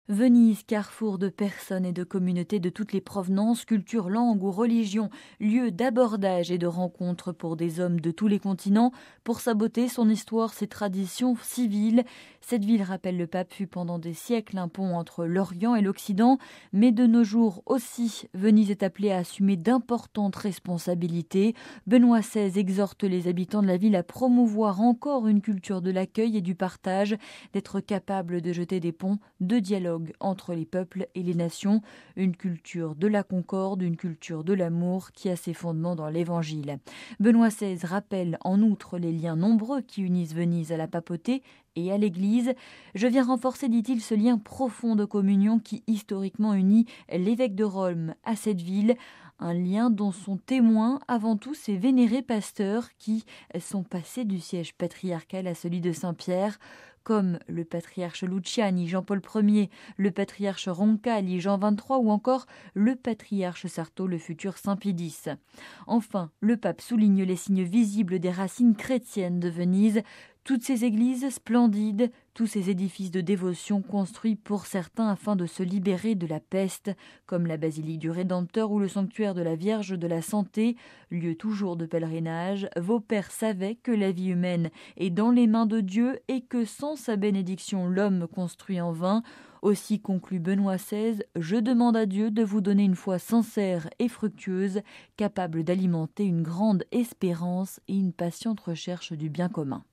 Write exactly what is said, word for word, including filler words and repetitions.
Venise, carrefour de personnes et de communautés de toutes les provenances, cultures, langues ou religions, lieu d'abordage et de rencontre pour des hommes de tous les continents, pour sa beauté, son histoire, ses traditions civiles. Cette ville, rappelle le pape, fut pendant des siècles un pont entre l'Orient et l'Occident, mais de nos jours aussi, Venise est appelée à assumer d'importantes responsabilités. Benoît seize exhorte les habitants de la ville à promouvoir encore une culture de l'accueil et du partage, d'être capable de jeter des ponts de dialogue entre les peuples et les nations, une culture de la concorde, une culture de l'amour qui a ses fondements dans l'Évangile. Benoît seize rappelle en outre les liens nombreux qui unissent Venise à la papauté et à l'Église. Je viens renforcer, dit-il, ce lien profond de communion qui historiquement unit l'évêque de Rome à cette ville, un lien dont sont témoins avant tout ces vénérés pasteurs qui sont passés du siège patriarcal à celui de Saint-Pierre, comme le patriarche Luciani, Jean-Paul Ier, le patriarche Roncalli, Jean vingt-trois ou encore le patriarche Sarto, le futur Saint Pie X. Enfin, le pape souligne les signes visibles des racines chrétiennes de Venise, toutes ces églises splendides, tous ces édifices de dévotion construits pour certains afin de se libérer de la peste, comme la basilique du Rédempteur ou le sanctuaire de la Vierge de la Santé, lieu toujours de pèlerinage. Vos pères savaient que la vie humaine est dans les mains de Dieu et que sans sa bénédiction, l'homme construit en vain. Aussi, conclut Benoît seize, je demande à Dieu de vous donner une foi sincère et fructueuse, capable d'alimenter une grande espérance et une patiente recherche du bien commun.